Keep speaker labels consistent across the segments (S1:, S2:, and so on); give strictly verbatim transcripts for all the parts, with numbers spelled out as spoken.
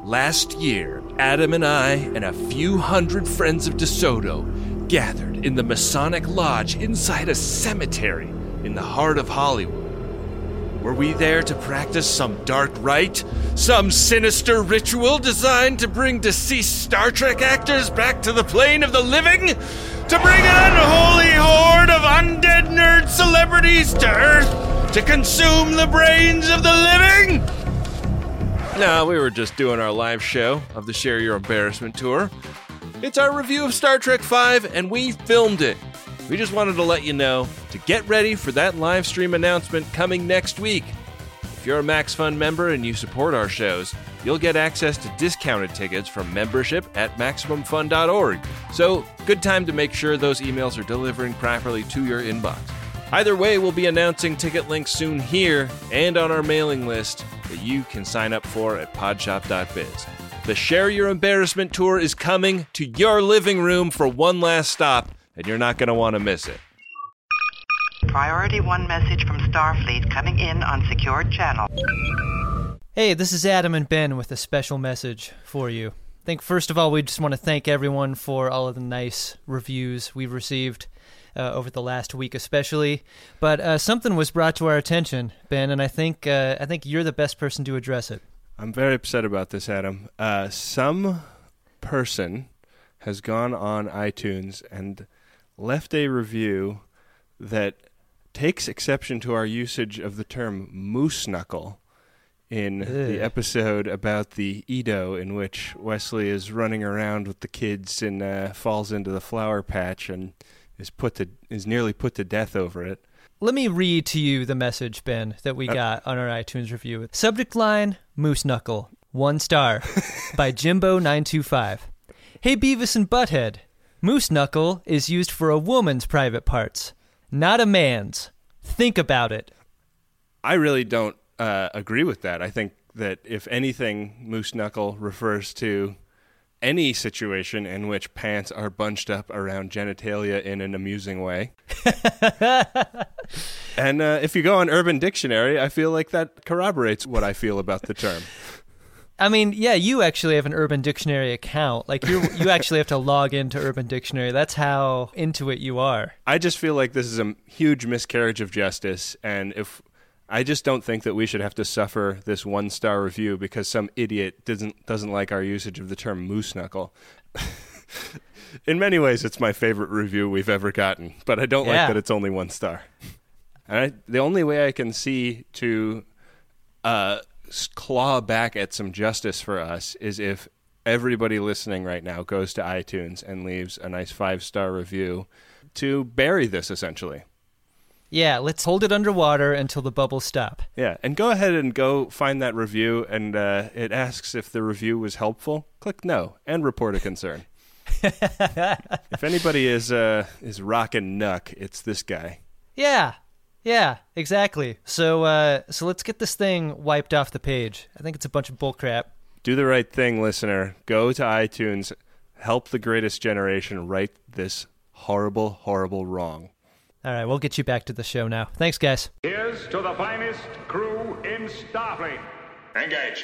S1: Last year, Adam and I and a few hundred friends of DeSoto gathered in the Masonic Lodge inside a cemetery in the heart of Hollywood. Were we there to practice some dark rite? Some sinister ritual designed to bring deceased Star Trek actors back to the plane of the living? To bring an unholy horde of undead nerd celebrities to Earth to consume the brains of the living? No, we were just doing our live show of the Share Your Embarrassment tour. It's our review of Star Trek five, and we filmed it. We just wanted to let you know to get ready for that live stream announcement coming next week. If you're a MaxFun member and you support our shows, you'll get access to discounted tickets from membership at Maximum Fun dot org. So, good time to make sure those emails are delivering properly to your inbox. Either way, we'll be announcing ticket links soon here and on our mailing list that you can sign up for at podshop dot biz. The Share Your Embarrassment tour is coming to your living room for one last stop, and you're not going to want to miss it.
S2: Priority one message from Starfleet coming in on secured channel.
S3: Hey, this is Adam and Ben with a special message for you. I think first of all, we just want to thank everyone for all of the nice reviews we've received uh, over the last week especially. But uh, something was brought to our attention, Ben, and I think uh, I think you're the best person to address it.
S1: I'm very upset about this, Adam. Uh, some person has gone on iTunes and left a review that takes exception to our usage of the term moose knuckle in Ugh. the episode about the Edo, in which Wesley is running around with the kids and uh, falls into the flower patch and is put to is nearly put to death over it.
S3: Let me read to you the message, Ben, that we uh, got on our iTunes review. Subject line, Moose Knuckle, one star, by Jimbo nine two five. Hey, Beavis and Butthead, Moose Knuckle is used for a woman's private parts, not a man's. Think about it.
S1: I really don't uh, agree with that. I think that if anything, Moose Knuckle refers to any situation in which pants are bunched up around genitalia in an amusing way. And uh, if you go on Urban Dictionary, I feel like that corroborates what I feel about the term.
S3: I mean, yeah, you actually have an Urban Dictionary account. Like, you you actually have to log into Urban Dictionary. That's how into it you are.
S1: I just feel like this is a huge miscarriage of justice, and if I just don't think that we should have to suffer this one-star review because some idiot doesn't doesn't like our usage of the term moose knuckle. In many ways, it's my favorite review we've ever gotten, but I don't yeah. like that it's only one star. And I, the only way I can see to uh, claw back at some justice for us is if everybody listening right now goes to iTunes and leaves a nice five-star review to bury this, essentially.
S3: Yeah, let's hold it underwater until the bubbles stop.
S1: Yeah, and go ahead and go find that review, and uh, it asks if the review was helpful. Click no, and report a concern. If anybody is uh, is rockin' Nuck, it's this guy.
S3: Yeah, yeah, exactly. So uh, so let's get this thing wiped off the page. I think it's a bunch of bullcrap.
S1: Do the right thing, listener. Go to iTunes. Help the greatest generation right this horrible, horrible wrong.
S3: All right, we'll get you back to the show now. Thanks, guys.
S4: Here's to the finest crew in Starfleet. Engage.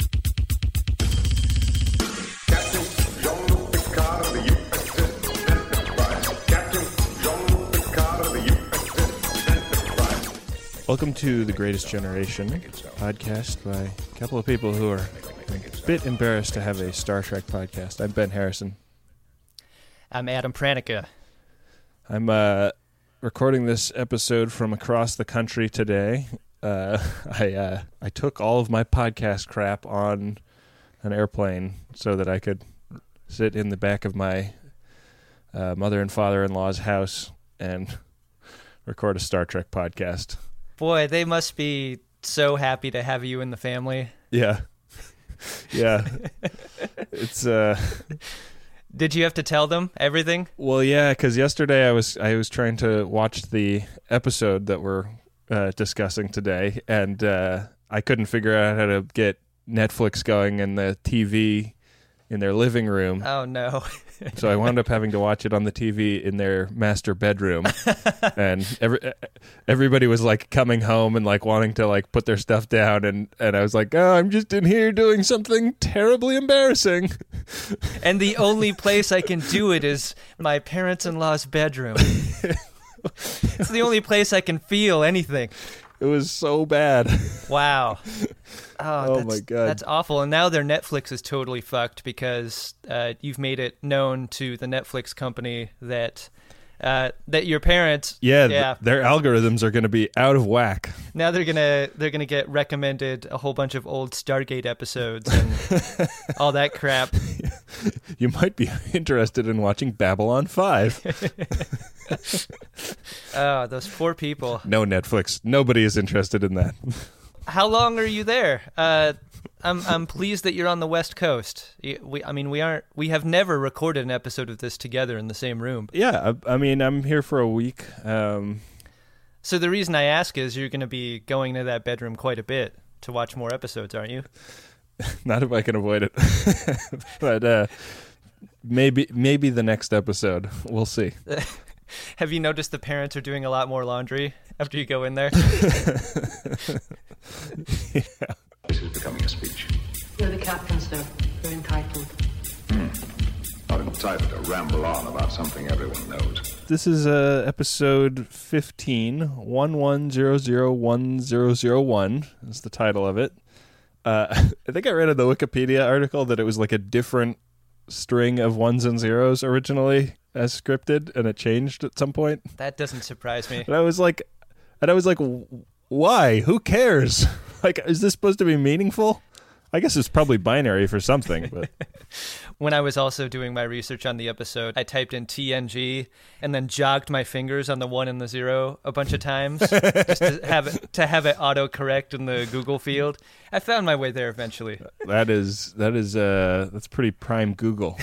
S4: Captain Jean-Luc Picard of the U S S Enterprise. Captain Jean-Luc Picard of the U S S Enterprise.
S1: Welcome to The Greatest Generation, podcast by a couple of people who are a bit embarrassed to have a Star Trek podcast. I'm Ben Harrison.
S3: I'm Adam Pranica.
S1: I'm, uh... recording this episode from across the country today. Uh, I uh, I took all of my podcast crap on an airplane so that I could sit in the back of my uh, mother and father-in-law's house and record a Star Trek podcast.
S3: Boy, they must be so happy to have you in the family.
S1: Yeah. Yeah. It's... uh.
S3: Did you have to tell them everything?
S1: Well, yeah, because yesterday I was I was trying to watch the episode that we're uh, discussing today, and uh, I couldn't figure out how to get Netflix going, and the T V in their living room.
S3: Oh, no.
S1: So I wound up having to watch it on the T V in their master bedroom. And every, everybody was like coming home and like wanting to like put their stuff down. And, and I was like, oh, I'm just in here doing something terribly embarrassing.
S3: And the only place I can do it is my parents-in-law's bedroom. It's the only place I can feel anything.
S1: It was so bad.
S3: Wow. Oh,
S1: Oh,
S3: that's,
S1: my God.
S3: That's awful. And now their Netflix is totally fucked because uh, you've made it known to the Netflix company that uh, that your parents.
S1: Yeah, th-
S3: yeah.
S1: their algorithms are going to be out of whack.
S3: Now they're gonna they're gonna get recommended a whole bunch of old Stargate episodes and all that crap.
S1: You might be interested in watching Babylon five.
S3: Oh, those poor people.
S1: No, Netflix. Nobody is interested in that.
S3: How long are you there? Uh, I'm I'm pleased that you're on the West Coast. Y- We, I mean, we aren't. We have never recorded an episode of this together in the same room.
S1: Yeah, I, I mean, I'm here for a week. Um,
S3: So the reason I ask is you're going to be going to that bedroom quite a bit to watch more episodes, aren't you?
S1: not if I can avoid it. But uh, maybe maybe the next episode. We'll see.
S3: Have you noticed the parents are doing a lot more laundry after you go in there?
S4: This is becoming a speech.
S5: You're the captain, sir. You're entitled.
S4: Not entitled to ramble on about something everyone knows.
S1: This is uh, episode fifteen, one one zero zero one zero zero one is the title of it. Uh, I think I read in the Wikipedia article that it was like a different string of ones and zeros originally as scripted, and it changed at some point.
S3: That doesn't surprise me.
S1: And I was like, and I was like, why? Who cares? Like, is this supposed to be meaningful? I guess it's probably binary for something, but
S3: When I was also doing my research on the episode, I typed in T N G and then jogged my fingers on the one and the zero a bunch of times just to have it to have it autocorrect in the Google field. I found my way there eventually.
S1: that is that is uh that's pretty prime Google.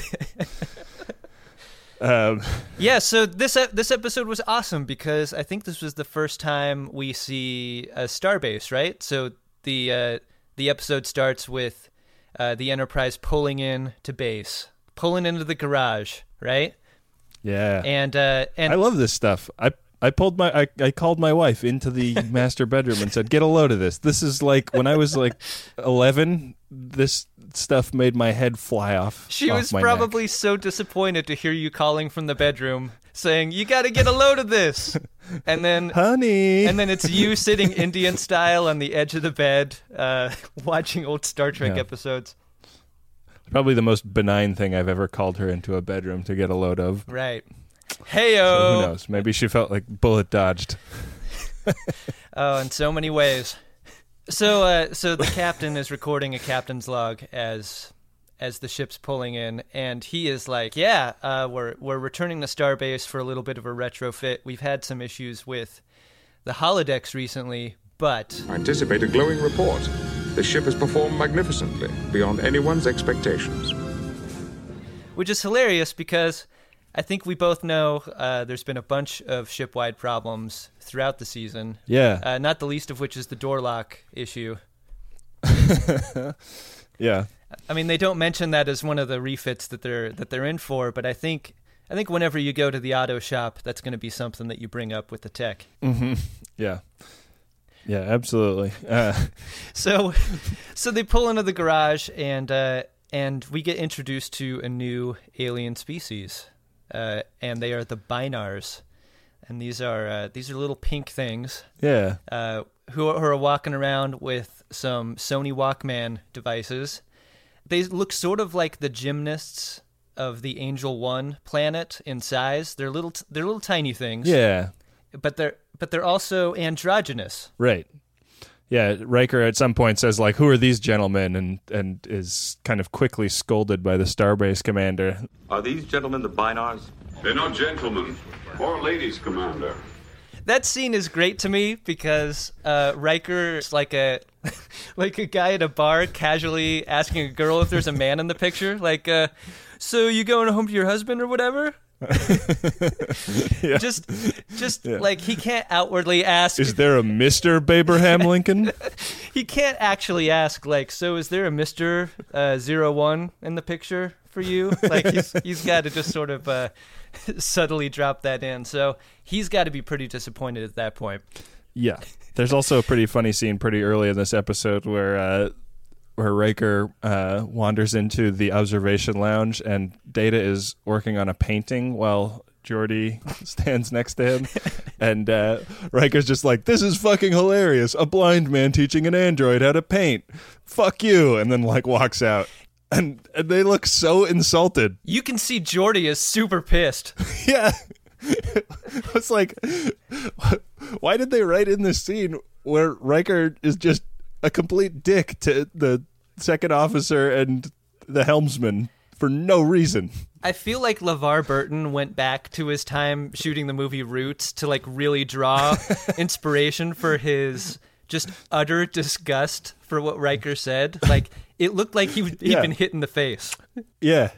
S1: um,
S3: Yeah, so this e- this episode was awesome because I think this was the first time we see a starbase, right? So the uh, the episode starts with uh, the Enterprise pulling in to base, pulling into the garage, right?
S1: yeah,
S3: And uh, and
S1: I love this stuff. I I pulled my I, I called my wife into the master bedroom and said, "Get a load of this." This is like when I was like eleven. This stuff made my head fly off.
S3: she
S1: off
S3: was
S1: my
S3: probably
S1: neck.
S3: so disappointed to hear you calling from the bedroom saying, "You got to get a load of this," and then
S1: honey.
S3: and then it's you sitting Indian style on the edge of the bed, uh, watching old Star Trek
S1: Yeah.
S3: episodes.
S1: Probably the most benign thing I've ever called her into a bedroom to get a load of.
S3: Right.
S1: So
S3: Heyo.
S1: who knows? Maybe she felt like bullet dodged.
S3: Oh, in so many ways. So, uh, so the captain is recording a captain's log as as the ship's pulling in, and he is like, "Yeah, uh, we're we're returning to Starbase for a little bit of a retrofit. We've had some issues with the holodecks recently, but
S6: I anticipate a glowing report. The ship has performed magnificently, beyond anyone's expectations.
S3: which is hilarious because I think we both know uh, there's been a bunch of ship-wide problems throughout the season.
S1: Yeah.
S3: Uh, not the least of which is the door lock issue.
S1: Yeah.
S3: I mean, they don't mention that as one of the refits that they're that they're in for, but I think I think whenever you go to the auto shop, that's going to be something that you bring up with the tech.
S1: Mm-hmm. Yeah. Yeah, absolutely. Uh,
S3: So, so they pull into the garage, and uh, and we get introduced to a new alien species, uh, and they are the Binars, and these are uh, these are little pink things
S1: yeah.
S3: uh, who, are, who are walking around with some Sony Walkman devices. They look sort of like the gymnasts of the Angel One planet in size. They're little, t- they're little tiny things.
S1: Yeah.
S3: but they're but they're also androgynous.
S1: Right. Yeah, Riker at some point says, like, who are these gentlemen? And, and is kind of quickly scolded by the Starbase commander.
S7: Are these gentlemen the Binars?
S8: They're not gentlemen or ladies, Commander.
S3: That scene is great to me because uh, Riker is like a like a guy at a bar casually asking a girl if there's a man in the picture. Like, uh, so you going home to your husband or whatever?
S9: Yeah.
S3: Just, just
S9: Yeah.
S3: like he can't outwardly ask.
S9: Is there a Mister Abraham Lincoln?
S3: He can't actually ask, like, so is there a Mister Uh, zero one in the picture for you? Like, he's he's got to just sort of uh, subtly drop that in. So he's got to be pretty disappointed at that point.
S9: Yeah. There's also a pretty funny scene pretty early in this episode where uh, where Riker uh, wanders into the observation lounge and Data is working on a painting while Geordi stands next to him. And uh, Riker's just like, this is fucking hilarious. A blind man teaching an android how to paint. Fuck you. And then like walks out. And, and they look so insulted.
S3: You can see Geordi is super pissed.
S9: Yeah. It's like, why did they write in this scene where Riker is just a complete dick to the second officer and the helmsman for no reason?
S3: I feel like LeVar Burton went back to his time shooting the movie Roots to like really draw inspiration for his just utter disgust for what Riker said. Like, it looked like he, he'd
S9: Yeah.
S3: been hit in the face.
S9: Yeah.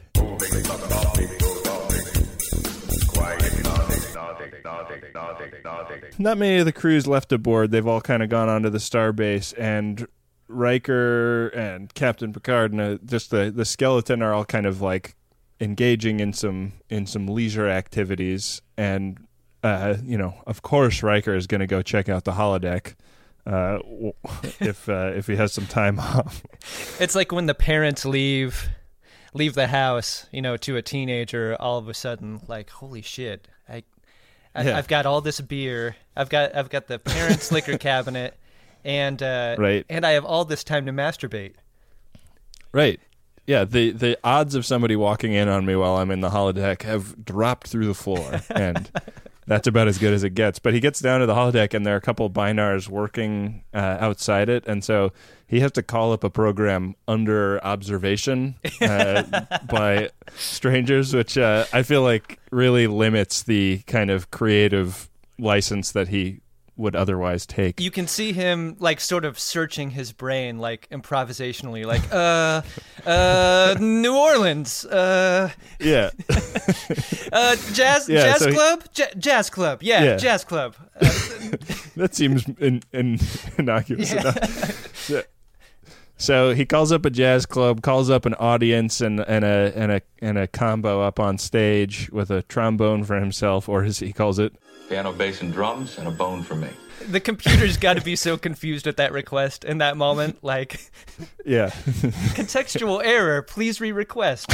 S9: Not many of the crews left aboard. They've all kind of gone onto the starbase, and Riker and Captain Picard and uh, just the, the skeleton are all kind of like engaging in some in some leisure activities. And uh, you know, of course, Riker is going to go check out the holodeck uh, if uh, if he has some time off.
S3: It's like when the parents leave leave the house, you know, to a teenager, all of a sudden, like, holy shit, I, I
S9: Yeah.
S3: I've got all this beer, I've got I've got the parents' liquor cabinet, and uh,
S9: Right.
S3: and I have all this time to masturbate.
S9: Right. Yeah, the, the odds of somebody walking in on me while I'm in the holodeck have dropped through the floor, and that's about as good as it gets. But he gets down to the holodeck, and there are a couple of binars working uh, outside it, and so he has to call up a program under observation uh, by strangers, which uh, I feel like really limits the kind of creative license that he would otherwise take.
S3: You can see him like sort of searching his brain, like improvisationally, like uh, uh, New Orleans, uh,
S9: Yeah.
S3: uh, jazz,
S9: Yeah,
S3: jazz
S9: so he-
S3: club, J- jazz club, yeah,
S9: Yeah.
S3: jazz club. Uh,
S9: That seems in, in, innocuous
S3: Yeah.
S9: enough. So, so he calls up a jazz club, calls up an audience, and, and a and a and a combo up on stage with a trombone for himself, or as he calls it,
S7: Piano, bass, and drums, and a bone for me.
S3: the computer's got to be so confused at that request in that moment, like
S9: yeah,
S3: contextual error. Please re-request.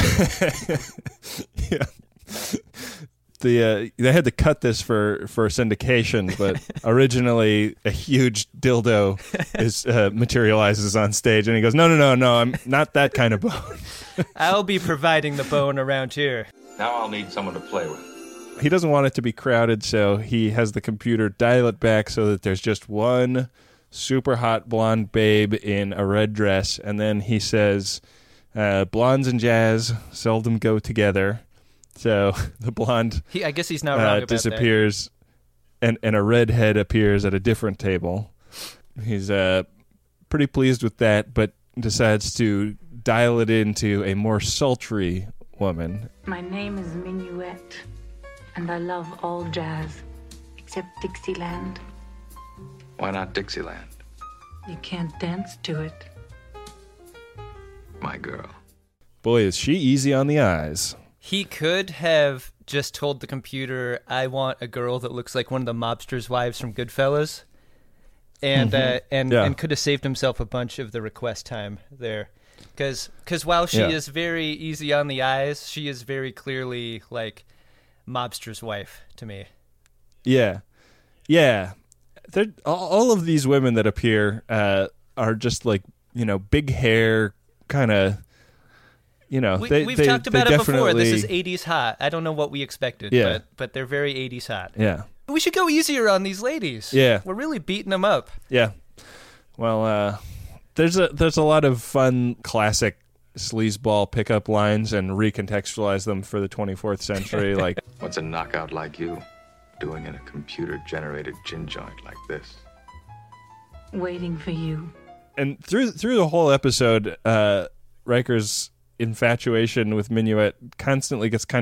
S9: yeah. The uh, they had to cut this for, for syndication, but originally a huge dildo is uh, materializes on stage, and he goes, "No, no, no, no, I'm not that kind of bone."
S3: I'll be providing the bone around here.
S7: Now I'll need someone to play with.
S9: He doesn't want it to be crowded, so he has the computer dial it back so that there's just one super hot blonde babe in a red dress, and then he says, uh, blondes and jazz seldom go together. So the blonde
S3: He, I guess he's not wrong
S9: uh,
S3: about
S9: disappears, and, and a redhead appears at a different table. He's uh, pretty pleased with that, but decides to dial it into a more sultry woman.
S5: My name is Minuet, and I love all jazz, except Dixieland.
S7: Why not Dixieland,
S5: You can't dance to it.
S7: my girl?
S9: Boy, is she easy on the eyes.
S3: He could have just told the computer, I want a girl that looks like one of the mobster's wives from Goodfellas, and uh, and,
S9: Yeah.
S3: and could have saved himself a bunch of the request time there. Because while she
S9: Yeah.
S3: is very easy on the eyes, she is very clearly like mobster's wife to me.
S9: Yeah. Yeah. They're, all, all of these women that appear uh, are just like, you know, big hair, kind of, you know.
S3: We,
S9: they,
S3: we've
S9: they,
S3: talked
S9: they
S3: about it before. This is
S9: definitely-
S3: eighties hot. I don't know what we expected,
S9: Yeah.
S3: but, but they're very eighties hot.
S9: Yeah.
S3: We should go easier on these ladies.
S9: Yeah.
S3: We're really beating them up.
S9: Yeah. Well, uh, there's a there's a lot of fun classic sleazeball pickup lines and recontextualize them for the twenty-fourth century. Like,
S7: What's a knockout like you doing in a computer-generated gin joint like this?
S5: Waiting for you.
S9: and through through the whole episode, uh, Riker's infatuation with Minuet constantly gets kind of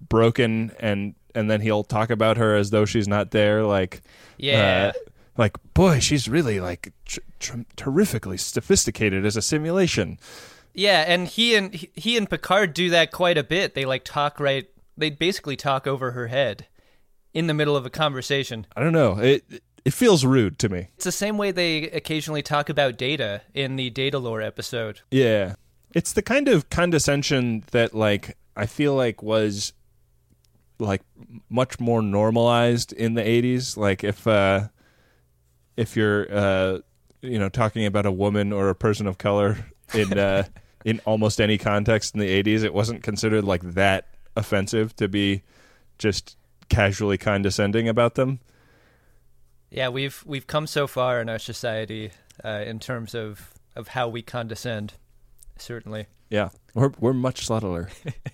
S9: broken, and and then he'll talk about her as though she's not there. Like,
S3: Yeah.
S9: uh, like boy, she's really like tr- tr- terrifically sophisticated as a simulation.
S3: Yeah, and he and he- he and Picard do that quite a bit. They like talk right. They basically talk over her head in the middle of a conversation.
S9: I don't know. It it feels rude to me.
S3: It's the same way they occasionally talk about Data in the Data Lore episode.
S9: Yeah. It's the kind of condescension that, like, I feel like was, like, much more normalized in the eighties. Like, if, uh, if you're, uh, you know, talking about a woman or a person of color in, uh, in almost any context in the eighties, it wasn't considered, like, that offensive to be just casually condescending about them.
S3: Yeah, we've we've come so far in our society uh, in terms of, of how we condescend. Certainly.
S9: Yeah, we're we're much subtler.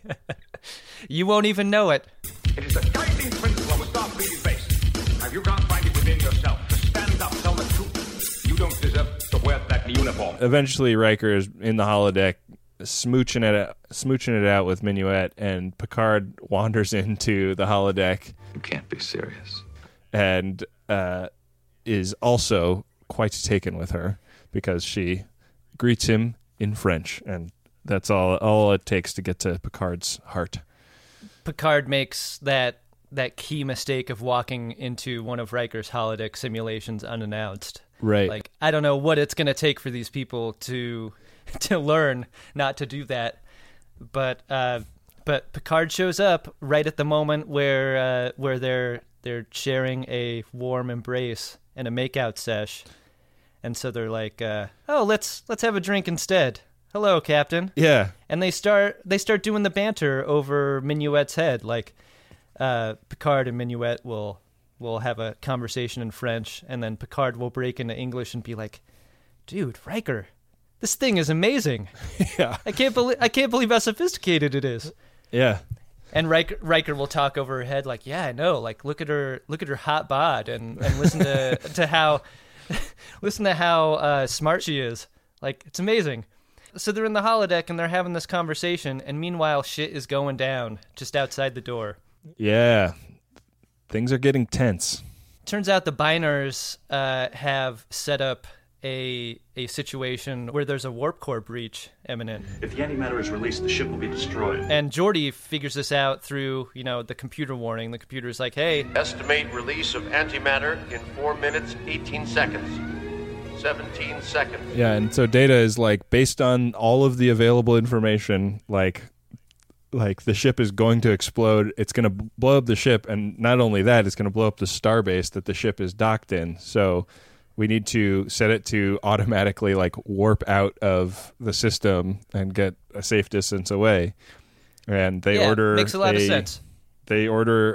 S3: You won't even know it.
S4: It is the guiding principle of a Starfleet is based. Have you can't find it within yourself to stand up, tell the truth? You don't deserve to wear that uniform.
S9: Eventually, Riker is in the holodeck, smooching it, smooching it out with Minuet, and Picard wanders into the holodeck.
S7: You can't be serious.
S9: And uh, is also quite taken with her because she greets him in French, and that's all all it takes to get to Picard's heart.
S3: Picard makes that that key mistake of walking into one of Riker's holodeck simulations unannounced.
S9: Right.
S3: Like, I don't know what it's going to take for these people to to learn not to do that. But uh, but Picard shows up right at the moment where uh, where they're they're sharing a warm embrace and a makeout sesh. And so they're like, uh, "Oh, let's let's have a drink instead. Hello, Captain."
S9: Yeah.
S3: And they start they start doing the banter over Minuet's head. Like, uh, Picard and Minuet will will have a conversation in French, and then Picard will break into English and be like, "Dude, Riker, this thing is amazing.
S9: Yeah.
S3: I can't believe I can't believe how sophisticated it is."
S9: Yeah.
S3: And Riker, Riker will talk over her head like, "Yeah, I know. Like, look at her, look at her hot bod, and, and listen to to how, listen to how uh, smart she is. Like, it's amazing." So they're in the holodeck and they're having this conversation, and meanwhile, shit is going down just outside the door.
S9: Yeah. Things are getting tense.
S3: Turns out the Binars uh, have set up a a situation where there's a warp core breach imminent.
S10: If the antimatter is released, the ship will be destroyed.
S3: And Geordi figures this out through, you know, the computer warning. The computer's like, "Hey,
S11: estimate release of antimatter in four minutes, eighteen seconds, seventeen seconds."
S9: Yeah, and so Data is like, based on all of the available information, like, like the ship is going to explode. It's going to blow up the ship, and not only that, it's going to blow up the starbase that the ship is docked in. So we need to set it to automatically like warp out of the system and get a safe distance away. And they
S3: yeah,
S9: order
S3: makes a lot
S9: a,
S3: of sense.
S9: They order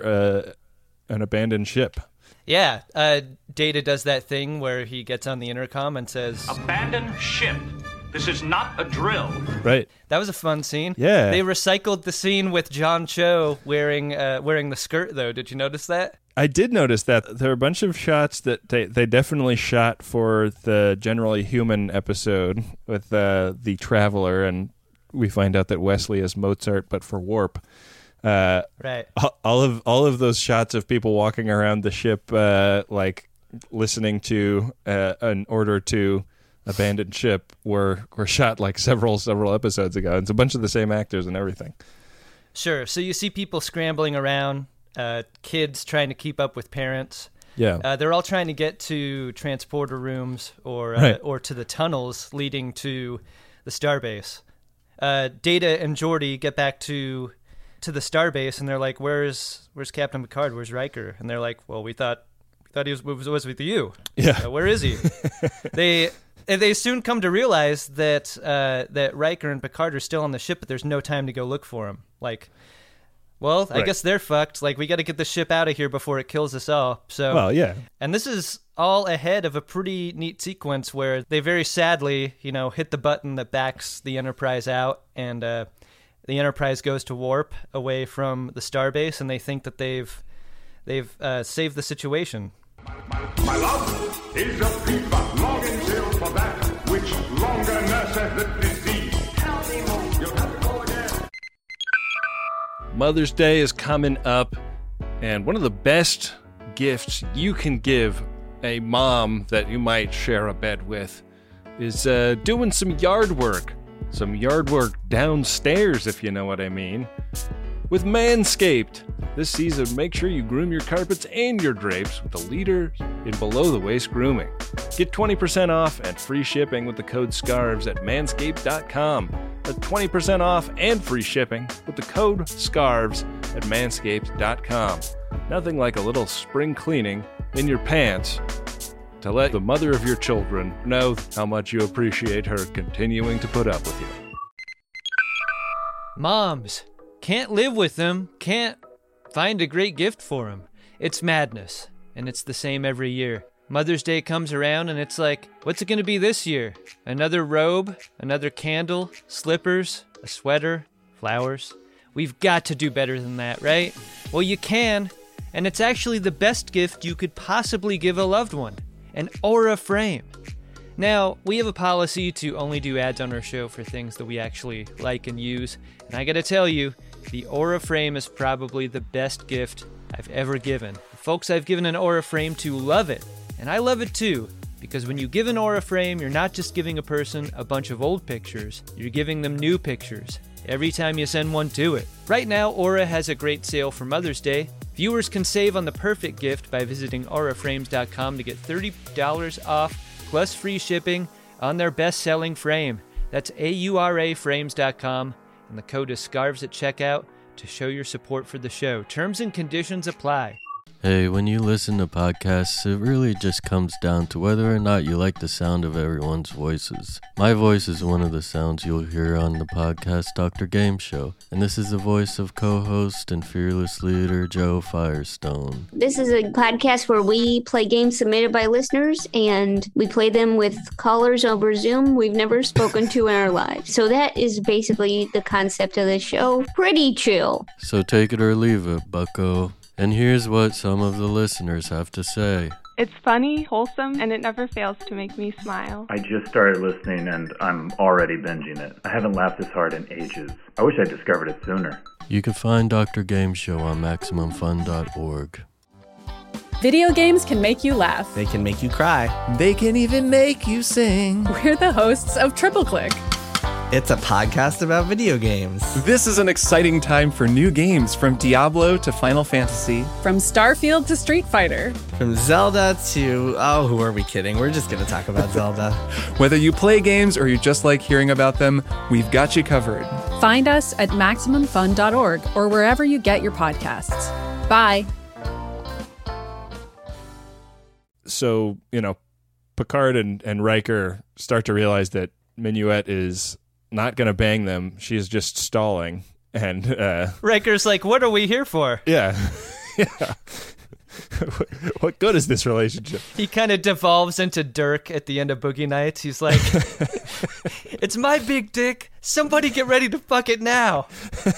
S9: uh, an abandoned ship.
S3: Yeah, uh, Data does that thing where he gets on the intercom and says,
S10: "Abandon ship. This is not a drill."
S9: Right.
S3: That was a fun scene.
S9: Yeah.
S3: They recycled the scene with John Cho wearing uh, wearing the skirt, though. Did you notice that?
S9: I did notice that. There are a bunch of shots that they, they definitely shot for the Generally Human episode with uh, the Traveler, and we find out that Wesley is Mozart, but for Warp. Uh,
S3: right.
S9: All of all of those shots of people walking around the ship, uh, like listening to uh, an order to abandon ship, were were shot like several several episodes ago. It's a bunch of the same actors and everything.
S3: Sure. So you see people scrambling around. Uh, kids trying to keep up with parents.
S9: Yeah,
S3: uh, they're all trying to get to transporter rooms or uh,
S9: right.
S3: or to the tunnels leading to the starbase. Uh, Data and Geordi get back to to the starbase, and they're like, "Where's where's Captain Picard? Where's Riker?" And they're like, "Well, we thought we thought he was was, was with you.
S9: Yeah,
S3: uh, where is he?" they they soon come to realize that uh, that Riker and Picard are still on the ship, but there's no time to go look for him. Like. Well, I
S9: right.
S3: guess they're fucked. Like, we got to get the ship out of here before it kills us all. So,
S9: well, yeah.
S3: And this is all ahead of a pretty neat sequence where they very sadly, you know, hit the button that backs the Enterprise out, and uh, the Enterprise goes to warp away from the starbase, and they think that they've they've uh, saved the situation.
S4: My love is a fever long in seal for that which longer nurseth the disease. Tell me more. You'll have to go again.
S1: Mother's Day is coming up, and one of the best gifts you can give a mom that you might share a bed with is uh, doing some yard work. Some yard work downstairs, if you know what I mean. With Manscaped. This season, make sure you groom your carpets and your drapes with the leader in below-the-waist grooming. Get twenty percent off and free shipping with the code SCARVES at manscaped dot com. That's twenty percent off and free shipping with the code SCARVES at manscaped dot com. Nothing like a little spring cleaning in your pants to let the mother of your children know how much you appreciate her continuing to put up with you.
S3: Moms, can't live with them, can't find a great gift for them. It's madness, and it's the same every year. Mother's Day comes around and it's like, what's it going to be this year? Another robe, another candle, slippers, a sweater, flowers. We've got to do better than that, right? Well, you can, and it's actually the best gift you could possibly give a loved one. An Aura frame. Now, we have a policy to only do ads on our show for things that we actually like and use, and I gotta tell you, the Aura frame is probably the best gift I've ever given. The folks I've given an Aura frame to love it, and I love it too, because when you give an Aura frame, you're not just giving a person a bunch of old pictures, you're giving them new pictures every time you send one to it. Right now, Aura has a great sale for Mother's Day. Viewers can save on the perfect gift by visiting aura frames dot com to get thirty dollars off plus free shipping on their best-selling frame. That's A U R A frames dot com, and the code is SCARVES at checkout to show your support for the show. Terms and conditions apply.
S12: Hey, when you listen to podcasts, it really just comes down to whether or not you like the sound of everyone's voices. My voice is one of the sounds you'll hear on the podcast Doctor Game Show, and this is the voice of co-host and fearless leader Joe Firestone.
S13: This is a podcast where we play games submitted by listeners, and we play them with callers over Zoom we've never spoken to in our lives. So that is basically the concept of the show. Pretty chill.
S12: So take it or leave it, bucko. And here's what some of the listeners have to say.
S14: It's funny, wholesome, and it never fails to make me smile.
S15: I just started listening and I'm already binging it. I haven't laughed this hard in ages. I wish I discovered it sooner.
S12: You can find Doctor Game Show on maximum fun dot org.
S16: Video games can make you laugh.
S17: They can make you cry. They can even make you sing.
S16: We're the hosts of Triple Click.
S17: It's a podcast about video games.
S18: This is an exciting time for new games, from Diablo to Final Fantasy.
S16: From Starfield to Street Fighter.
S17: From Zelda to... oh, who are we kidding? We're just going to talk about Zelda.
S18: Whether you play games or you just like hearing about them, we've got you covered.
S16: Find us at maximum fun dot org or wherever you get your podcasts. Bye.
S9: So, you know, Picard and, and Riker start to realize that Minuet is not going to bang them. She is just stalling. And uh,
S3: Riker's like, what are we here for?
S9: Yeah. yeah. What good is this relationship?
S3: He kind of devolves into Dirk at the end of Boogie Nights. He's like, it's my big dick. Somebody get ready to fuck it now.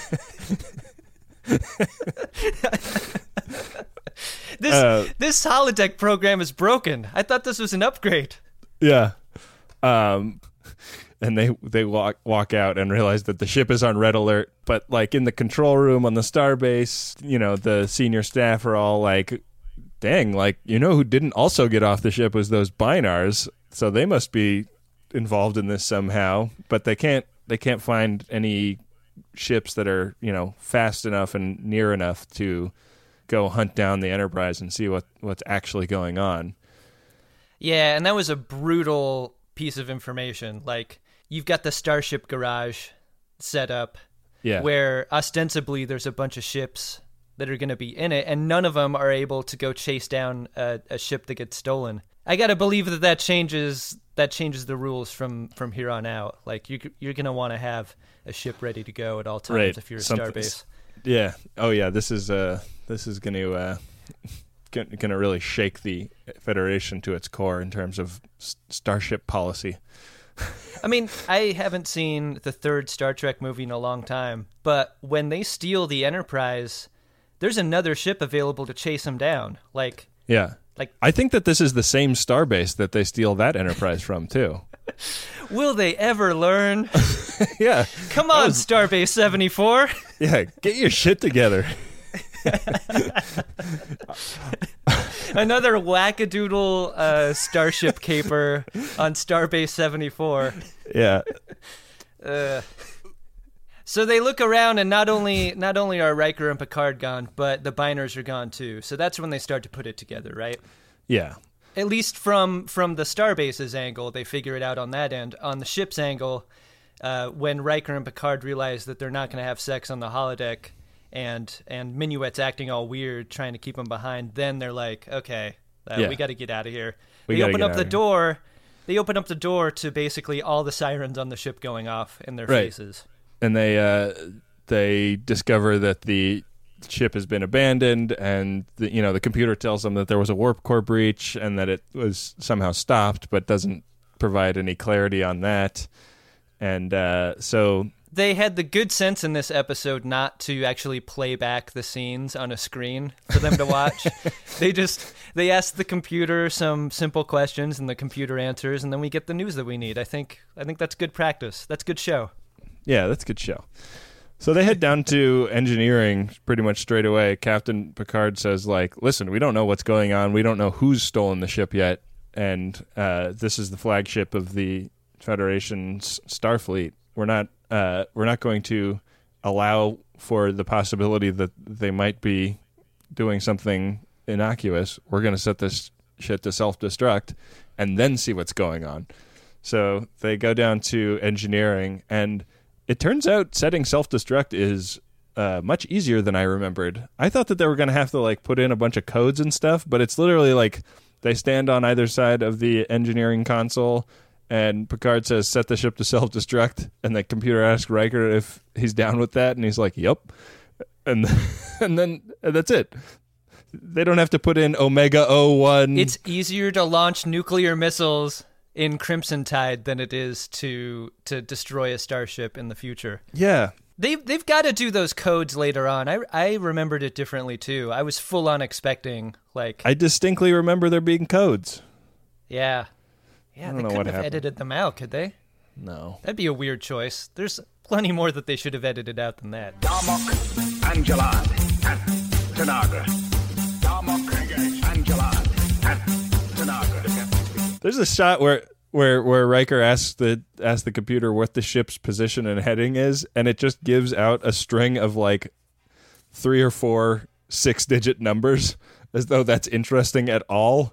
S3: this uh, this holodeck program is broken. I thought this was an upgrade.
S9: Yeah. Um And they they walk walk out and realize that the ship is on red alert. But like in the control room on the starbase, you know, the senior staff are all like, dang, like, you know who didn't also get off the ship was those Binars. So they must be involved in this somehow. But they can't they can't find any ships that are, you know, fast enough and near enough to go hunt down the Enterprise and see what, what's actually going on.
S3: Yeah, and that was a brutal piece of information. Like, you've got the Starship garage set up,
S9: yeah,
S3: where ostensibly there's a bunch of ships that are going to be in it, and none of them are able to go chase down a, a ship that gets stolen. I gotta believe that that changes that changes the rules from, from here on out. Like, you, you're going to want to have a ship ready to go at all times, right, if you're a
S9: Something,
S3: starbase.
S9: Yeah. Oh yeah. This is uh this is going to uh going to really shake the Federation to its core in terms of s- starship policy.
S3: I mean, I haven't seen the third Star Trek movie in a long time, but when they steal the Enterprise, there's another ship available to chase them down. Like,
S9: yeah,
S3: like
S9: I think that this is the same starbase that they steal that Enterprise from too.
S3: Will they ever learn?
S9: Yeah.
S3: Come on, was... Starbase seventy-four.
S9: Yeah, get your shit together.
S3: Another wackadoodle uh, starship caper on Starbase seventy-four.
S9: Yeah.
S3: Uh, so they look around, and not only not only are Riker and Picard gone, but the Biners are gone too. So that's when they start to put it together, right?
S9: Yeah.
S3: At least from from the Starbase's angle, they figure it out on that end. On the ship's angle, uh, when Riker and Picard realize that they're not going to have sex on the holodeck, and and Minuet's acting all weird, trying to keep them behind, then they're like, okay, uh,
S9: yeah.
S3: we got to get out of here.
S9: We
S3: they open up the
S9: here.
S3: door. They open up the door to basically all the sirens on the ship going off in their
S9: right.
S3: faces.
S9: And they uh, they discover that the ship has been abandoned, and the, you know the computer tells them that there was a warp core breach and that it was somehow stopped, but doesn't provide any clarity on that. And uh, so
S3: they had the good sense in this episode not to actually play back the scenes on a screen for them to watch. they just they asked the computer some simple questions, and the computer answers, and then we get the news that we need. I think I think that's good practice. That's good show.
S9: Yeah, that's a good show. So they head down to engineering pretty much straight away. Captain Picard says, like, listen, we don't know what's going on. We don't know who's stolen the ship yet. And uh, this is the flagship of the Federation's Starfleet. We're not uh, we're not going to allow for the possibility that they might be doing something innocuous. We're going to set this shit to self-destruct and then see what's going on. So they go down to engineering, and it turns out setting self-destruct is uh, much easier than I remembered. I thought that they were going to have to like put in a bunch of codes and stuff, but it's literally like they stand on either side of the engineering console, and Picard says, set the ship to self-destruct, and the computer asks Riker if he's down with that, and he's like, yep. And, and then and that's it. They don't have to put in Omega oh one.
S3: It's easier to launch nuclear missiles in Crimson Tide than it is to to destroy a starship in the future.
S9: Yeah.
S3: They've, they've got to do those codes later on. I, I remembered it differently, too. I was full on expecting, like...
S9: I distinctly remember there being codes.
S3: Yeah. Yeah, they couldn't have happened. edited them out, could they?
S9: No.
S3: That'd be a weird choice. There's plenty more that they should have edited out than that.
S4: Darmok, Angelad, at Tanagra. Darmok, Angelad, at Tanagra.
S9: There's a shot where... Where where Riker asks the asks the computer what the ship's position and heading is, and it just gives out a string of like three or four six digit numbers, as though that's interesting at all.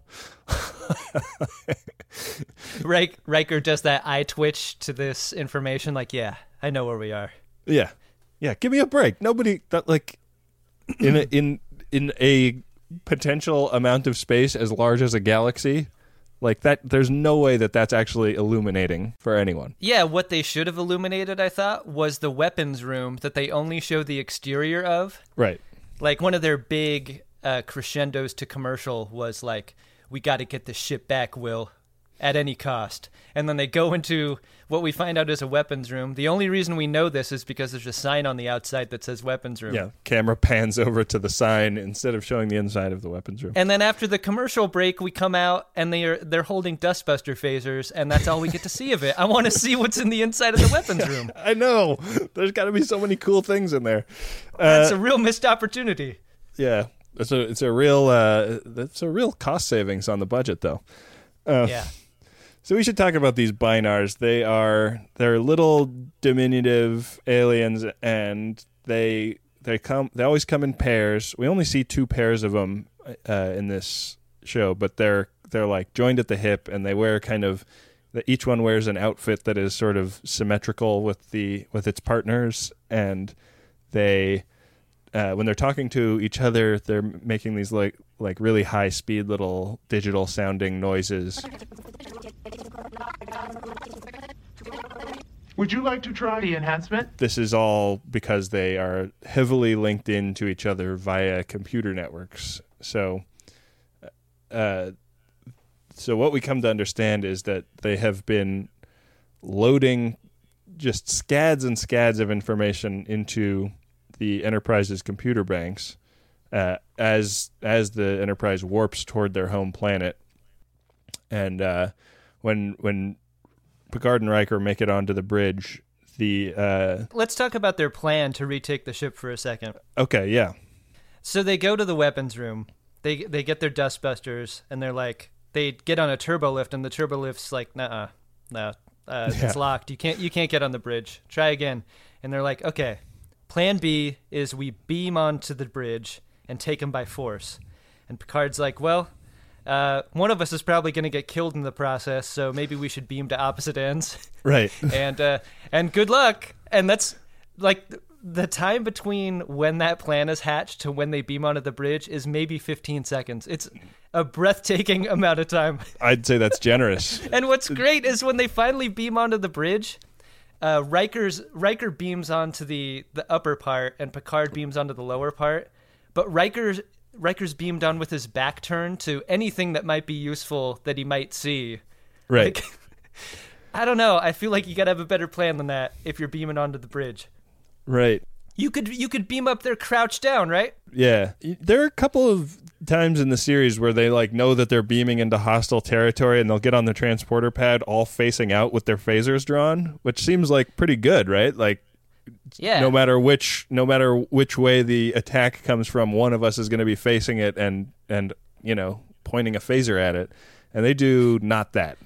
S3: Riker does that eye twitch to this information, like, yeah, I know where we are.
S9: Yeah, yeah. Give me a break. Nobody that like in a, in in a potential amount of space as large as a galaxy. Like that, there's no way that that's actually illuminating for anyone.
S3: Yeah, what they should have illuminated, I thought, was the weapons room that they only show the exterior of.
S9: Right.
S3: Like one of their big uh, crescendos to commercial was like, we got to get the ship back, Will, at any cost. And then they go into what we find out is a weapons room. The only reason we know this is because there's a sign on the outside that says weapons room.
S9: Yeah, camera pans over to the sign instead of showing the inside of the weapons room.
S3: And then after the commercial break, we come out and they're they're holding dustbuster phasers, and that's all we get to see of it. I want to see what's in the inside of the weapons room.
S9: I know. There's got to be so many cool things in there.
S3: That's
S9: uh,
S3: a real missed opportunity.
S9: Yeah, it's a it's a real uh, it's a real cost savings on the budget, though. Uh,
S3: yeah.
S9: So we should talk about these Binars. They are they're little diminutive aliens, and they they come they always come in pairs. We only see two pairs of them uh, in this show, but they're they're like joined at the hip, and they wear kind of each one wears an outfit that is sort of symmetrical with the with its partners, and they uh, when they're talking to each other, they're making these like like really high speed little digital sounding noises.
S19: Would you like to try the enhancement?
S9: This is all because they are heavily linked into each other via computer networks. So, uh, so what we come to understand is that they have been loading just scads and scads of information into the Enterprise's computer banks uh, as as the Enterprise warps toward their home planet. And uh, when when Picard and Riker make it onto the bridge, the... Uh...
S3: Let's talk about their plan to retake the ship for a second.
S9: Okay, yeah.
S3: So they go to the weapons room. They they get their dustbusters, and they're like, they get on a turbo lift, and the turbo lift's like, nuh-uh, no, uh,
S9: Yeah.
S3: it's locked. You can't you can't get on the bridge. Try again. And they're like, okay, plan B is we beam onto the bridge and take him by force. And Picard's like, well, uh, one of us is probably going to get killed in the process, so maybe we should beam to opposite ends.
S9: Right.
S3: and uh, and good luck. And that's like the time between when that plan is hatched to when they beam onto the bridge is maybe fifteen seconds. It's a breathtaking amount of time.
S9: I'd say that's generous.
S3: And what's great is when they finally beam onto the bridge, uh, Riker's Riker beams onto the, the upper part and Picard beams onto the lower part. But Riker's Riker's beamed on with his back turned to anything that might be useful that he might see.
S9: Right.
S3: Like, I don't know. I feel like you gotta have a better plan than that if you're beaming onto the bridge.
S9: Right.
S3: You could you could beam up there crouched down, right?
S9: Yeah. There are a couple of times in the series where they like know that they're beaming into hostile territory and they'll get on the transporter pad all facing out with their phasers drawn, which seems like pretty good, right? Like
S3: Yeah.
S9: no matter which no matter which way the attack comes from, one of us is going to be facing it and and you know, pointing a phaser at it. And they do not that.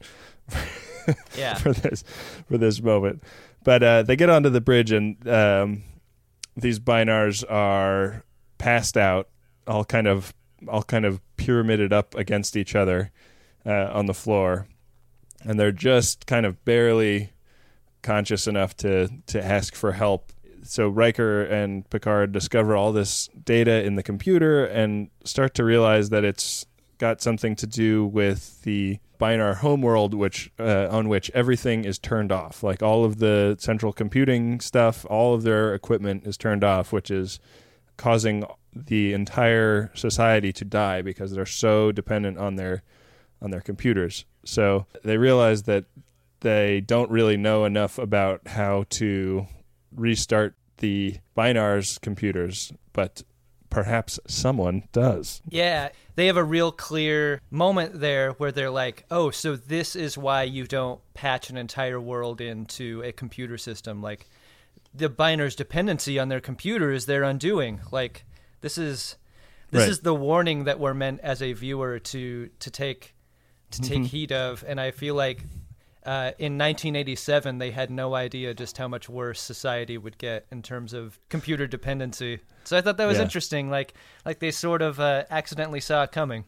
S3: Yeah.
S9: for this for this moment. But uh, they get onto the bridge and um, these Bynars are passed out, all kind of all kind of pyramided up against each other uh, on the floor, and they're just kind of barely conscious enough to to ask for help. So Riker and Picard discover all this data in the computer and start to realize that it's got something to do with the Bynar homeworld, which uh, on which everything is turned off. Like all of the central computing stuff, all of their equipment is turned off, which is causing the entire society to die because they're so dependent on their on their computers. So they realize that they don't really know enough about how to restart the Bynar's computers, but perhaps someone does.
S3: Yeah, they have a real clear moment there where they're like, oh, so this is why you don't patch an entire world into a computer system. Like, the Bynar's dependency on their computer is their undoing. Like, this is this
S9: Right.
S3: is the warning that we're meant as a viewer to to take to take
S9: Mhm.
S3: heed of. And I feel like uh, in nineteen eighty-seven, they had no idea just how much worse society would get in terms of computer dependency. So I thought that was
S9: Yeah.
S3: interesting. Like, like they sort of uh, accidentally saw it coming.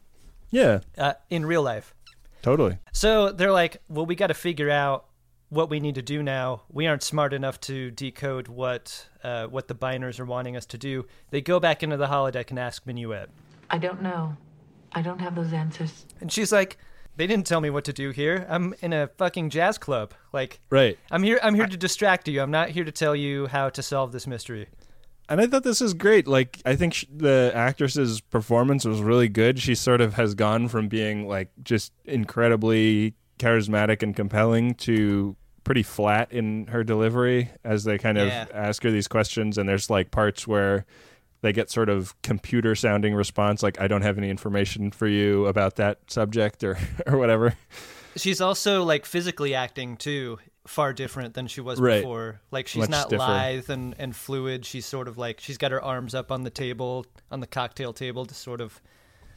S9: Yeah.
S3: Uh, in real life.
S9: Totally.
S3: So they're like, well, we got to figure out what we need to do now. We aren't smart enough to decode what uh, what the Bynars are wanting us to do. They go back into the holodeck and ask Minuet.
S5: I don't know. I don't have those answers.
S3: And she's like, they didn't tell me what to do here. I'm in a fucking jazz club. Like,
S9: Right.
S3: I'm here. I'm here to distract you. I'm not here to tell you how to solve this mystery.
S9: And I thought this is great. Like, I think sh- the actress's performance was really good. She sort of has gone from being, like, just incredibly charismatic and compelling to pretty flat in her delivery as they kind of
S3: Yeah.
S9: ask her these questions. And there's, like, parts where they get sort of computer-sounding response, like, I don't have any information for you about that subject or, or whatever.
S3: She's also, like, physically acting, too, far different than she was
S9: Right.
S3: before. Like, she's
S9: Much
S3: not
S9: stiffer.
S3: lithe and, and fluid. She's sort of like, she's got her arms up on the table, on the cocktail table, just sort of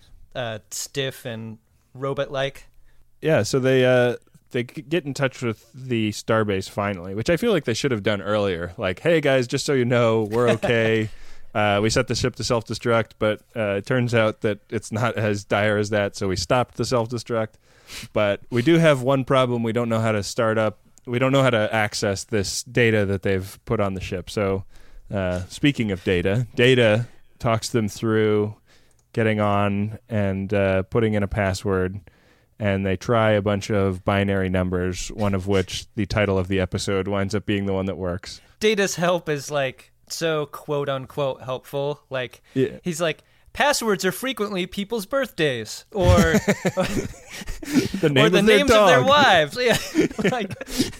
S3: uh, stiff and robot-like.
S9: Yeah, so they uh, they g- get in touch with the starbase finally, which I feel like they should have done earlier. Like, hey, guys, just so you know, we're okay. uh, we set the ship to self-destruct, but uh, it turns out that it's not as dire as that, so we stopped the self-destruct. But we do have one problem. We don't know how to start up. We don't know how to access this data that they've put on the ship. So uh, speaking of data, Data talks them through getting on and uh, putting in a password, and they try a bunch of binary numbers, one of which the title of the episode winds up being the one that works.
S3: Data's help is, like, so quote-unquote helpful. Like,
S9: Yeah.
S3: he's like, passwords are frequently people's birthdays, or
S9: The name
S3: or the
S9: of their
S3: names of their
S9: dog.
S3: wives. Yeah, like,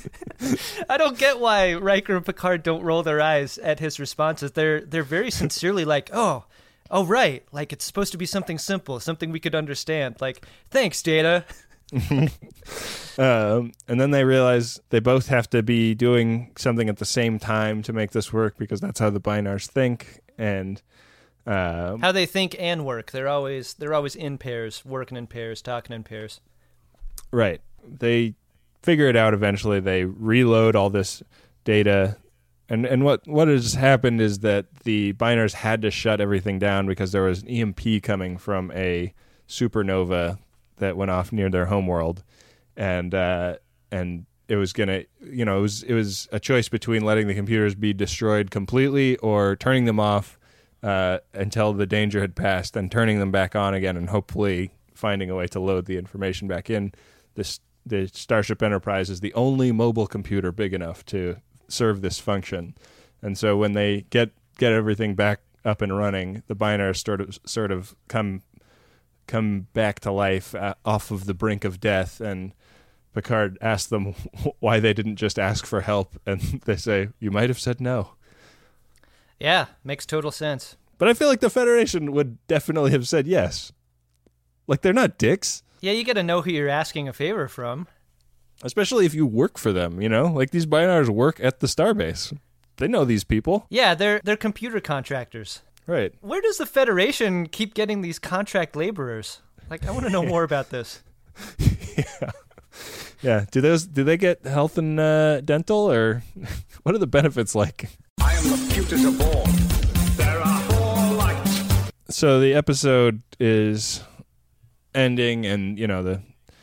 S3: I don't get why Riker and Picard don't roll their eyes at his responses. They're they're very sincerely like, oh, oh right, like it's supposed to be something simple, something we could understand. Like, thanks, Data.
S9: um, and then they realize they both have to be doing something at the same time to make this work because that's how the Bynars think. And uh,
S3: how they think and work. They're always they're always in pairs, working in pairs, talking in pairs.
S9: Right. They figure it out eventually. They reload all this data. And and what, what has happened is that the Bynars had to shut everything down because there was an E M P coming from a supernova that went off near their homeworld. And uh, and it was going to, you know, it was, it was a choice between letting the computers be destroyed completely or turning them off uh, until the danger had passed and turning them back on again and hopefully finding a way to load the information back in. This the Starship Enterprise is the only mobile computer big enough to serve this function, and so when they get get everything back up and running, the Bynars sort of sort of come come back to life uh, off of the brink of death. And Picard asks them why they didn't just ask for help, and they say, "You might have said no."
S3: Yeah, makes total sense.
S9: But I feel like the Federation would definitely have said yes. Like, they're not dicks.
S3: Yeah, you got to know who you're asking a favor from.
S9: Especially if you work for them, you know? Like, these Bynars work at the starbase. They know these people.
S3: Yeah, they're they're computer contractors.
S9: Right.
S3: Where does the Federation keep getting these contract laborers? Like, I want to know more about this.
S9: yeah. Yeah. Do those do they get health and uh, dental, or what are the benefits like?
S4: I am the cutest of all. There are four lights.
S9: So the episode is ending, and, you know, the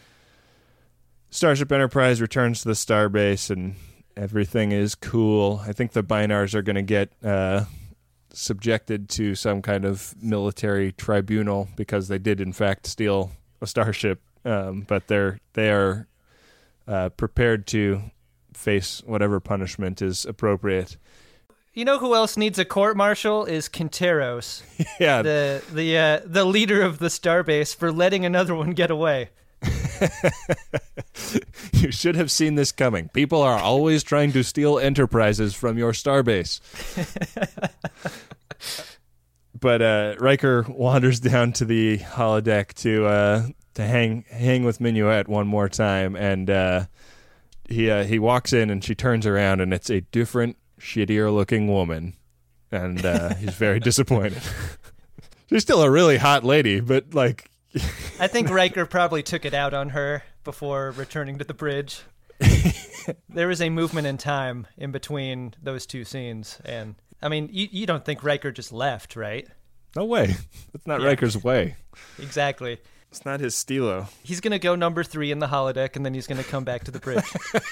S9: Starship Enterprise returns to the starbase, and everything is cool. I think the Bynars are going to get uh, subjected to some kind of military tribunal because they did, in fact, steal a starship. Um, but they're they are uh, prepared to face whatever punishment is appropriate.
S3: You know who else needs a court-martial is Quinteros.
S9: Yeah,
S3: the the uh, the leader of the starbase for letting another one get away.
S9: You should have seen this coming. People are always trying to steal enterprises from your starbase. But uh, Riker wanders down to the holodeck to uh, to hang hang with Minuet one more time, and uh, he uh, he walks in, and she turns around, and it's a different, shittier looking woman, and uh, he's very disappointed. She's still a really hot lady, but like.
S3: I think Riker probably took it out on her before returning to the bridge. There was a movement in time in between those two scenes, and I mean, you, you don't think Riker just left, right?
S9: No way. That's not
S3: Yeah.
S9: Riker's way.
S3: Exactly.
S9: It's not his stilo.
S3: He's going to go number three in the holodeck, and then he's going to come back to the bridge.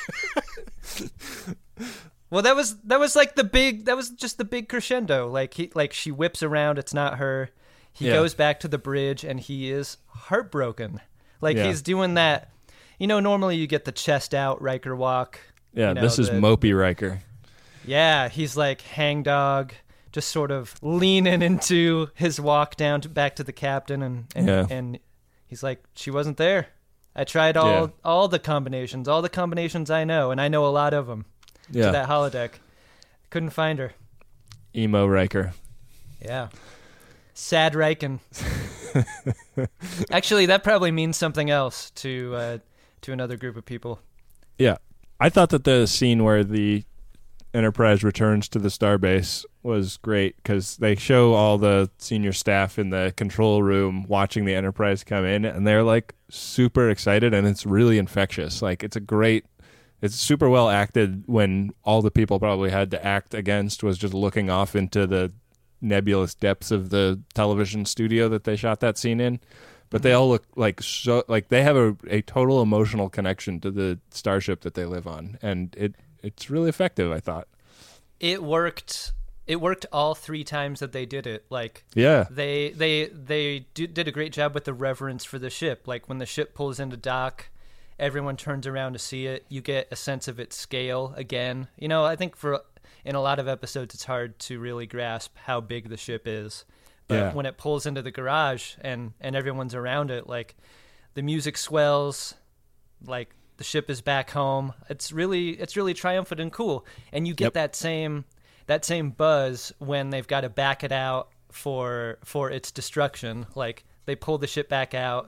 S3: Well, that was that was like the big that was just the big crescendo. Like he like she whips around, it's not her. He
S9: Yeah.
S3: goes back to the bridge, and he is heartbroken. Like
S9: Yeah.
S3: he's doing that. You know, normally you get the chest out Riker walk.
S9: Yeah,
S3: you know,
S9: this is
S3: the-
S9: mopey Riker.
S3: Yeah, he's like hangdog, just sort of leaning into his walk down to, back to the captain, and and,
S9: Yeah.
S3: and he's like, she wasn't there. I tried all
S9: Yeah.
S3: all the combinations, all the combinations I know, and I know a lot of them.
S9: Yeah.
S3: To that holodeck, couldn't find her.
S9: Emo Riker.
S3: Yeah, sad Riken. Actually, that probably means something else to uh, to another group of people.
S9: Yeah. I thought that the scene where the Enterprise returns to the starbase was great because they show all the senior staff in the control room watching the Enterprise come in, and they're like super excited, and it's really infectious. Like, it's a great, it's super well acted when all the people probably had to act against was just looking off into the nebulous depths of the television studio that they shot that scene in. But they all look like so like they have a, a total emotional connection to the starship that they live on, and it it's really effective, I thought.
S3: It worked. It worked all three times that they did it. Like,
S9: Yeah.
S3: they they they do, did a great job with the reverence for the ship. Like when the ship pulls into dock, everyone turns around to see it. You get a sense of its scale again. You know, I think for in a lot of episodes, it's hard to really grasp how big the ship is. But
S9: Yeah.
S3: when it pulls into the garage and, and everyone's around it, like the music swells, like the ship is back home. It's really it's really triumphant and cool. And you get
S9: Yep.
S3: that same that same buzz when they've got to back it out for for its destruction. Like they pull the ship back out,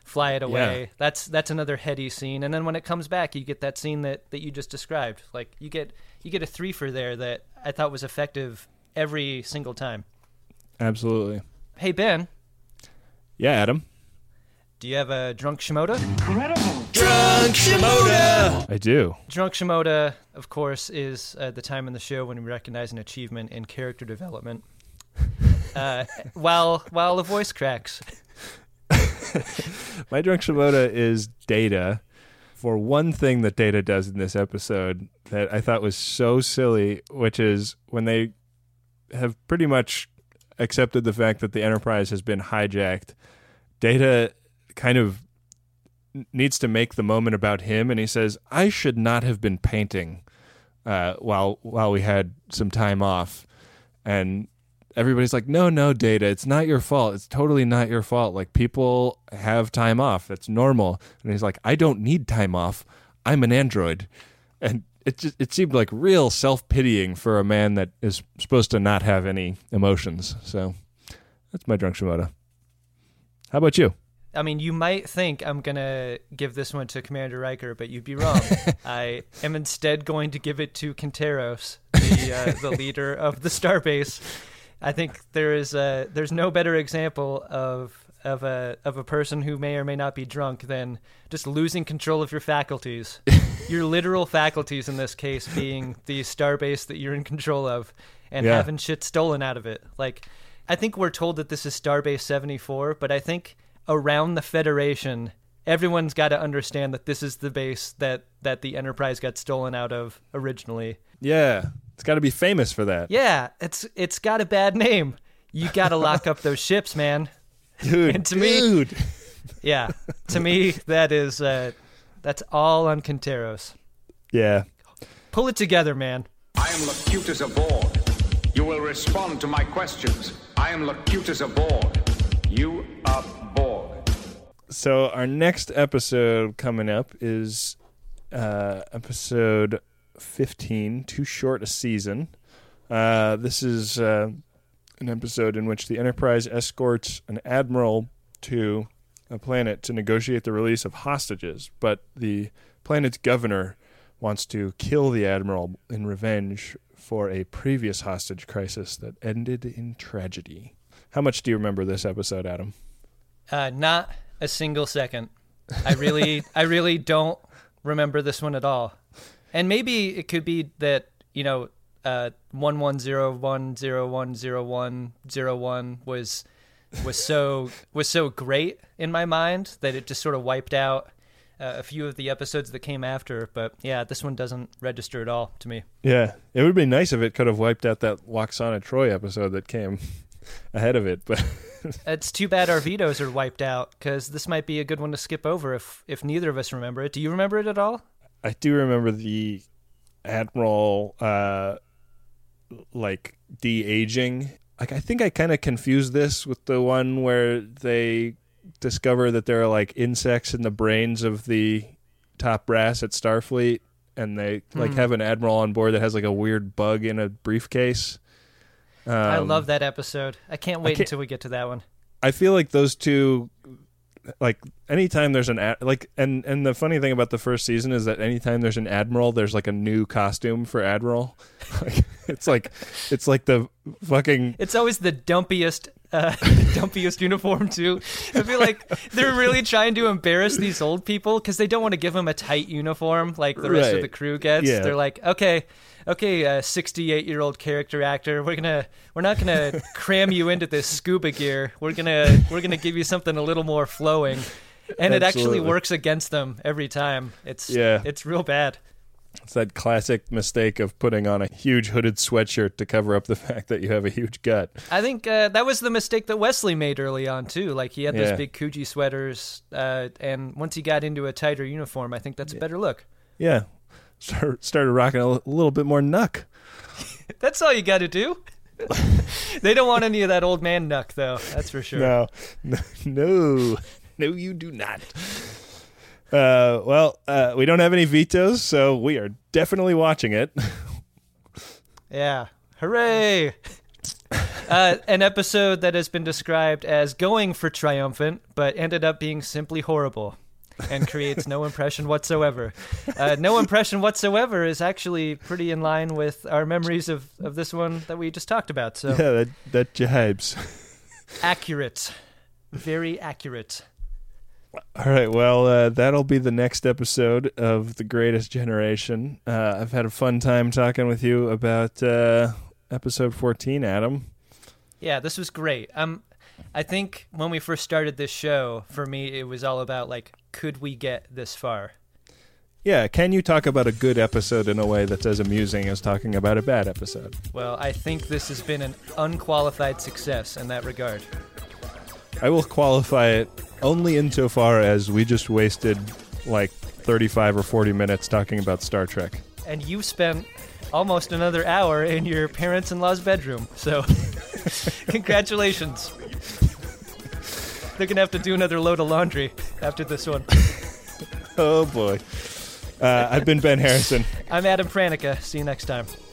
S3: fly it away.
S9: Yeah.
S3: That's that's another heady scene. And then when it comes back, you get that scene that, that you just described. Like you get you get a three-fer there that I thought was effective every single time.
S9: Absolutely.
S3: Hey, Ben.
S9: Yeah, Adam.
S3: Do you have a Drunk Shimoda?
S19: Incredible.
S3: Drunk Shimoda!
S9: I do.
S3: Drunk Shimoda, of course, is uh, the time in the show when we recognize an achievement in character development. Uh, while while the voice cracks.
S9: My Drunk Shimoda is Data. For one thing that Data does in this episode that I thought was so silly, which is when they have pretty much accepted the fact that the Enterprise has been hijacked, Data kind of needs to make the moment about him, and he says, I should not have been painting uh, while while we had some time off. And everybody's like, no, no, Data, it's not your fault. It's totally not your fault. Like, people have time off. That's normal. And he's like, I don't need time off. I'm an android. And it just, it seemed like real self-pitying for a man that is supposed to not have any emotions. So that's my Drunk Shimoda. How about you?
S3: I mean, you might think I'm going to give this one to Commander Riker, but you'd be wrong. I am instead going to give it to Quinteros, the, uh, the leader of the starbase. I think there is a, there's no better example of of a of a person who may or may not be drunk than just losing control of your faculties. Your literal faculties in this case being the starbase that you're in control of and
S9: Yeah.
S3: having shit stolen out of it. Like, I think we're told that this is Starbase seventy-four, but I think around the Federation, everyone's got to understand that this is the base that, that the Enterprise got stolen out of originally.
S9: Yeah, it's got to be famous for that.
S3: Yeah, it's it's got a bad name. You got to lock up those ships, man.
S9: Dude,
S3: and to
S9: dude.
S3: me, yeah, to me that is uh, that's all on Quinteros.
S9: Yeah.
S3: Pull it together, man.
S6: I am Locutus aboard. You will respond to my questions. I am Locutus aboard. You aboard.
S9: So our next episode coming up is uh, episode fifteen, Too Short a Season. Uh, this is uh, an episode in which the Enterprise escorts an admiral to a planet to negotiate the release of hostages, but the planet's governor wants to kill the admiral in revenge for a previous hostage crisis that ended in tragedy. How much do you remember this episode, Adam?
S3: Uh, not a single second. I really, I really don't remember this one at all. And maybe it could be that, you know, uh, one one zero one zero one zero one zero one was was so was so great in my mind that it just sort of wiped out uh, a few of the episodes that came after. But yeah, this one doesn't register at all to me.
S9: Yeah, it would be nice if it could have wiped out that Waxana Troy episode that came ahead of it, but
S3: it's too bad our vetoes are wiped out, because this might be a good one to skip over if if neither of us remember it. Do you remember it at all?
S9: I do remember the Admiral uh like de-aging. Like, I think I kind of confused this with the one where they discover that there are like insects in the brains of the top brass at Starfleet, and they like
S3: Hmm.
S9: have an admiral on board that has like a weird bug in a briefcase. Um,
S3: I love that episode. I can't wait
S9: I can't-
S3: until we get to that one.
S9: I feel like those two, like anytime there's an ad, like, and and the funny thing about the first season is that anytime there's an admiral, there's like a new costume for admiral. Like, it's like it's like the fucking.
S3: It's always the dumpiest, uh, the dumpiest uniform too. I feel like they're really trying to embarrass these old people because they don't want to give them a tight uniform like the rest of
S9: Right.
S3: the crew gets.
S9: Yeah.
S3: They're like, okay, okay, uh, sixty-eight-year-old character actor, we're gonna, we're not gonna cram you into this scuba gear. We're gonna, we're gonna give you something a little more flowing, and it actually
S9: Absolutely.
S3: works against them every time. It's,
S9: Yeah.
S3: it's real bad.
S9: It's that classic mistake of putting on a huge hooded sweatshirt to cover up the fact that you have a huge gut.
S3: I think uh, that was the mistake that Wesley made early on too. Like, he had those
S9: Yeah.
S3: big Coogee sweaters, uh, and once he got into a tighter uniform, I think that's a better look.
S9: Yeah, Start, started rocking a l- little bit more knuck.
S3: That's all you got to do. They don't want any of that old man knuck, though. That's for sure.
S9: No, no, no, you do not. Uh, well, uh, we don't have any vetoes, so we are definitely watching it.
S3: Yeah. Hooray! Uh, an episode that has been described as going for triumphant, but ended up being simply horrible and creates no impression whatsoever. Uh, no impression whatsoever is actually pretty in line with our memories of, of this one that we just talked about. So
S9: Yeah, that, that jibes.
S3: Accurate. Very accurate.
S9: All right, well, uh, that'll be the next episode of The Greatest Generation. Uh, I've had a fun time talking with you about uh, episode fourteen, Adam.
S3: Yeah, this was great. Um, I think when we first started this show, for me, it was all about, like, could we get this far?
S9: Yeah, can you talk about a good episode in a way that's as amusing as talking about a bad episode?
S3: Well, I think this has been an unqualified success in that regard.
S9: I will qualify it only insofar as we just wasted like thirty-five or forty minutes talking about Star Trek.
S3: And you spent almost another hour in your parents-in-law's bedroom, so congratulations. They're going to have to do another load of laundry after this one.
S9: Oh, boy. Uh, I've been Ben Harrison.
S3: I'm Adam Pranica. See you next time.